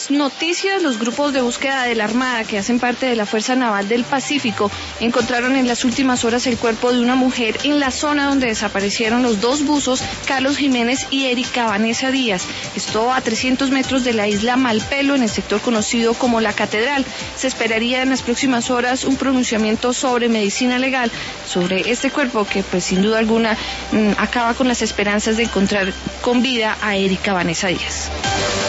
Noticias: los grupos de búsqueda de la Armada, que hacen parte de la Fuerza Naval del Pacífico, encontraron en las últimas horas el cuerpo de una mujer en la zona donde desaparecieron los dos buzos Carlos Jiménez y Erika Vanessa Díaz. Esto a 300 metros de la isla Malpelo, en el sector conocido como La Catedral. Se esperaría en las próximas horas un pronunciamiento sobre medicina legal sobre este cuerpo, que pues sin duda alguna acaba con las esperanzas de encontrar con vida a Erika Vanessa Díaz.